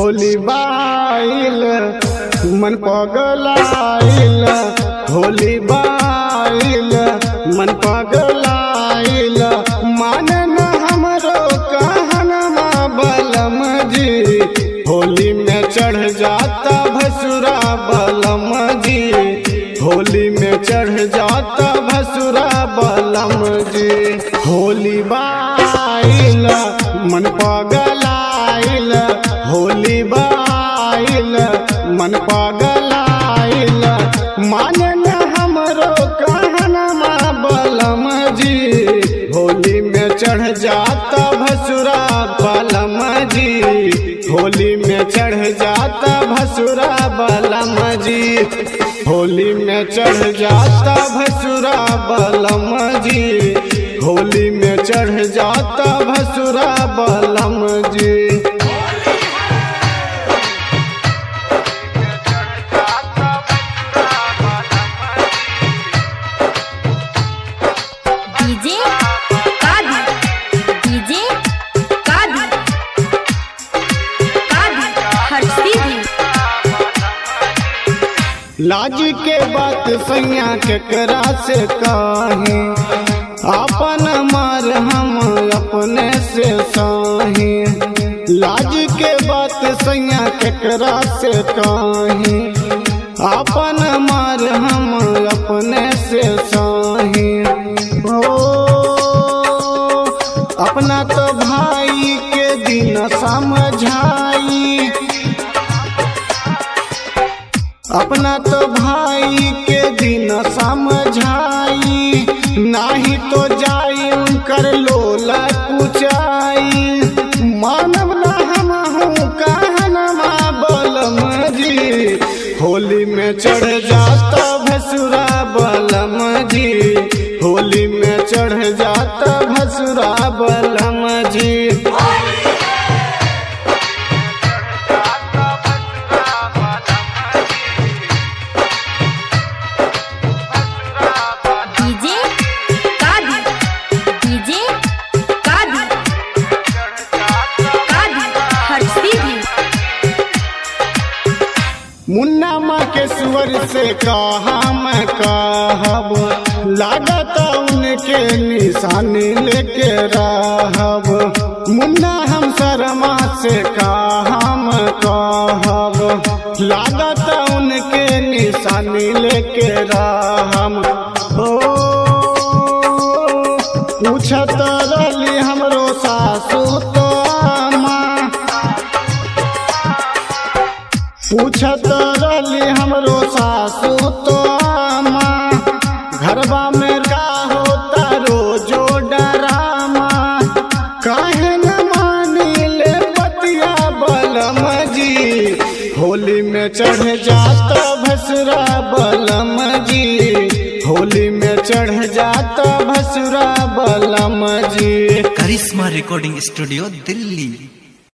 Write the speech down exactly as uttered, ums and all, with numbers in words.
होली बाइल मन पगलाइल, होली बाइल मन पगलाइल, माने न हमरो कहनमा बलम जी, होली में चढ़ जाता भसुरा बलम जी, होली में चढ़ जाता भसुरा बलम जी। होली बाइल मन पगलाइल, होली बाइल मन पगलाइल, माने न हमरो कहनमा बलम जी, होली में चढ़ जाता भसुरा बलम जी, होली में चढ़ जाता भसुरा बलम जी, होली में चढ़ जाता भसुरा बलम जी, होली में चढ़ जाता भसुरा बलम जी। डीजे कादी डीजे कादी कादी हर्षिदी। लाज के बात सैया केकरा से कही, अपन मार हम अपने से सही, लाज के बात सैया केकरा से कही, अपन मार हम अपने से सही। ओ अपना तो भाई के दिन समझाई, अपना तो भाई के दिन समझाई, नाही तो जाई उनकर लोला कुचाई, मानव न हम हूँ कहनमा बलम जी, होली में चढ़ जाता भसुरा बलम जी, होली में चढ़ जाता भसुरा बलम जी। डीजे कादी डीजे कादी कादी हर्षिदी। मुन्ना माँ के स्वर से कहा मैं कहब, लागत उनके निशानी लेके रहब, मुन्ना हम शर्मा से कहा मैं कहब, लागत उनके निशानी लेके रहब। ओ पूछत रहली हमरो सासू तो माँ, पूछत रहली हमरो सासू तो माँ, घरबा में का होता रोजो डरामा, काहे न मानी ले बतिया बलम जी, होली में चढ़ जाता भसुरा बलम जी, होली में चढ़ जाता भसुरा बलम जी। Karishma recording studio Delhi.